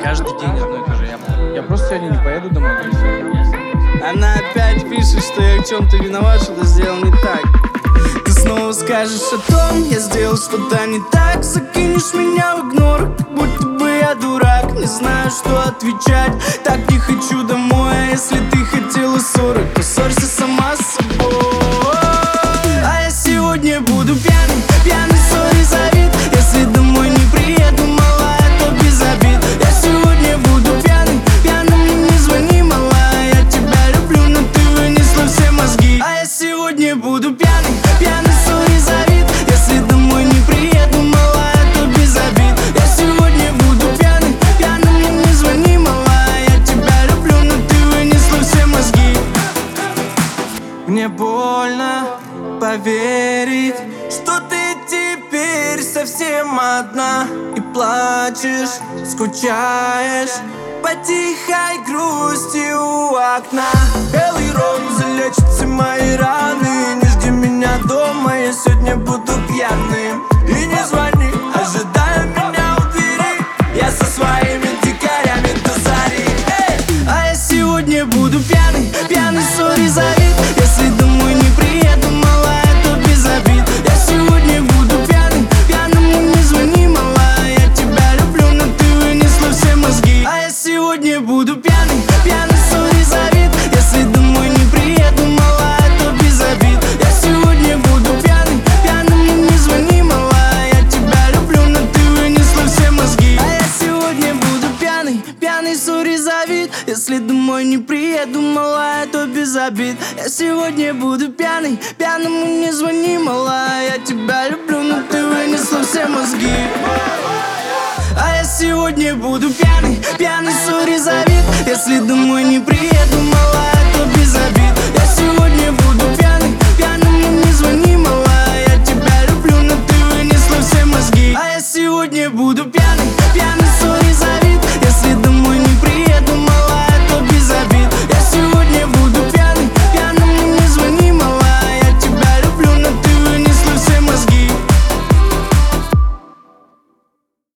Каждый день одно и то же. Я просто сегодня не поеду домой. Она опять пишет, что я в чем-то виноват, что-то сделал не так. Ты снова скажешь о том, я сделал что-то не так. Закинешь меня в игнор, как будто бы я дурак. Не знаю, что отвечать, так не хочу домой. А если ты хотела ссоры, то ссорься сама с собой. А я сегодня буду пьяный, пьяный, сори за вид. Если домой не приеду, малая, то без обид. Я сегодня буду пьяный, пьяным, мне не звони, малая. Я тебя люблю, но ты вынесла все мозги. А я сегодня буду пьяный, пьяный, сори за вид. Если домой не приеду, малая, то без обид. Я сегодня буду пьяный, пьяным, мне не звони, малая. Я тебя люблю, но ты вынесла все мозги. Мне больно поверить, что ты теперь совсем одна. И плачешь, скучаешь по тихой грусти у окна. Белый ром залечит все мои раны. Не жди меня дома, я сегодня буду пьяным. И не звони, ожидая меня у двери. Я со своими дикарями до зари. А я сегодня буду пьяный, пьяный, сори за вид. Если домой не приеду, малая, то без обид. Я сегодня буду пьяный, пьяным, мне не звони, малая. Я тебя люблю, но ты вынесла все мозги. А я сегодня буду пьяный, пьяный, сори за вид. Если домой не приеду, малая, то без обид. Я сегодня буду пьяный, пьяным, мне не звони, малая. Я тебя люблю, но ты вынесла все мозги. А я сегодня буду пьяный, пьяный, сори за вид. Если домой не приеду, малая, то без обид. Я сегодня буду пьяный, пьяным, не звони, малая. Я тебя люблю, но ты вынесла все мозги. А я сегодня буду пьяный, пьяный, сори за вид. Если домой не приеду,